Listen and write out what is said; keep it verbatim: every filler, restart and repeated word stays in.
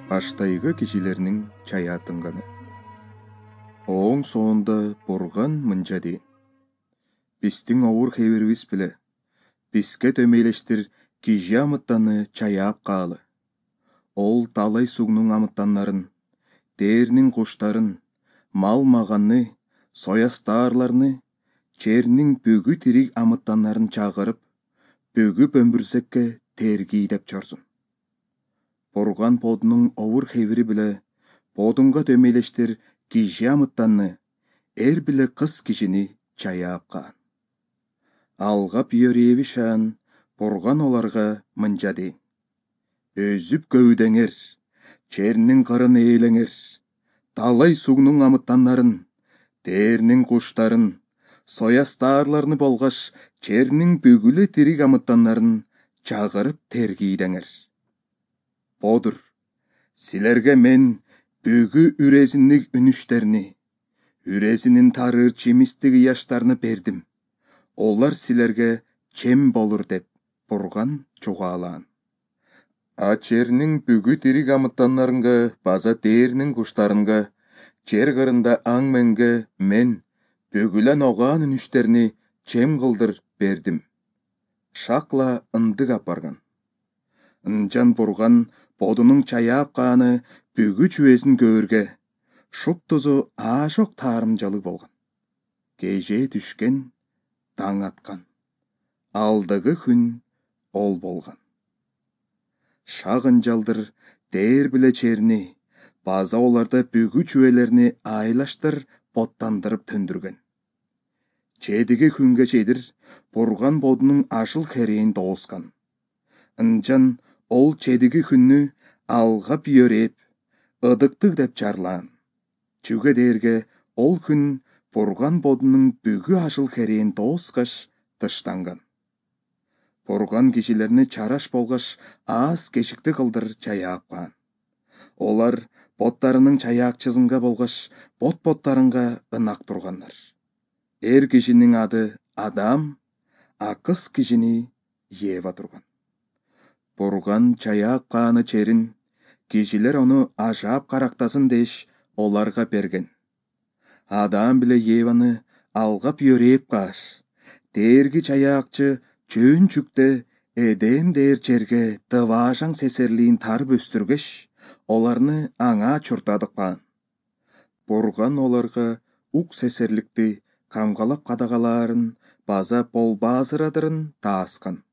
Баштайгы кишилернин чаятынганы. Оң соонда бурган мынча дейин. Биздин оор хеберибиз биле, бизге төмейлештир кижи амыттаны чаяап каалы. Ол талай сугнун амыттаннарын, дээрнин куштарын, мал маганны, соястаарларны, чернин бүгү тирик амыттаннарын чагырып, бүгүп өмүрсекке терги деп чорсун. Бурган подунун овур хебири биле подунга төмейлештир кижи амыттанны, эр биле кыз кишини чаяап каан. Алгап йөрөеби шаан, бурган оларга мынча дейин. Өзүп көөдеңер, чернин кырын ээлеңер, талай сугнун амыттаннарын, дээрнин куштарын, соястаарларны болгаш чернин бүгүле тирик амыттаннарын чагырып тергийдеңер. Бодур, силерге мен бүгү үрезинник үнүштерни, үрезинин тарыр чимистик ыяштарны бердим. Олар силерге чем болур деп бурган чугаалаан. А чернин бүгү тирик амыттаннарынга база дээрнин куштарынга, жер кырында аң менге мен бүгүлен огаан үнүштерни чем кылдыр бердим. Шакла ындык апарган. Ынчан бурган подунун чаяап кааны бүгү чүөсүн көөргө, шуптузу аашок таарымжалык болгон. Кеже түшкен, таң аткан. Алдыгы күн ол болгон. Шагынжалдыр дээр биле черни, база оларда бүгү чүөлерни айлаштыр боттандырып төндүргөн. Чедиги күнгө чейдир бурган бодунун ашыл херээн тооскан. Ынчан ол чедиги күннү алгап йөрөп, ыдыктык деп чарлаан. Чүгө дээрге ол күн бурган бодунун бүгү ашыл херээн тооскаш тыштанган. Бурган кишилерни чараш болгаш аз кечикти кылдыр чаяап каан. Олар боттарынын чаяакчысынга болгаш бот-боттарынга ынак тургандар. Эр кишинин ады Адам, а кыз кишини Ева турган. Бурган чаяап кааны черин, кишилер ону ажаап карактасын деш оларга берген. Адам биле Еваны алгап йөрөп кааш, дээрги чаяакчы чөөнчүкте Эдем дээр жерге тываашаң сесерлиин тарып өстүргеш, оларны аңа чуртадык каан. Бурган оларга ук сесерликти камгалап кадагалаарын, база болбаазырадырын тааскан.